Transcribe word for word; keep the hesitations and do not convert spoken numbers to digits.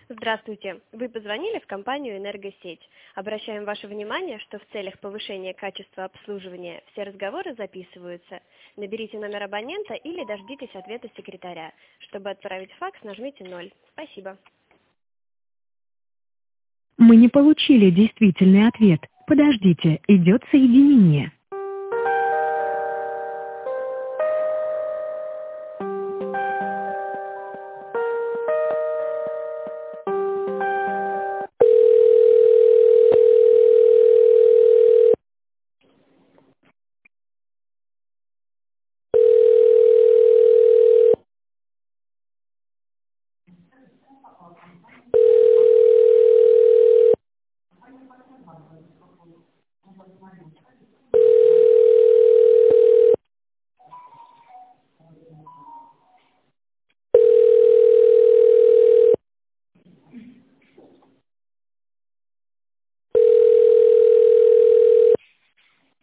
Здравствуйте. Вы позвонили в компанию «Энергосеть». Обращаем ваше внимание, что в целях повышения качества обслуживания все разговоры записываются. Наберите номер абонента или дождитесь ответа секретаря. Чтобы отправить факс, нажмите ноль. Спасибо. Мы не получили действительный ответ. Подождите, идет соединение.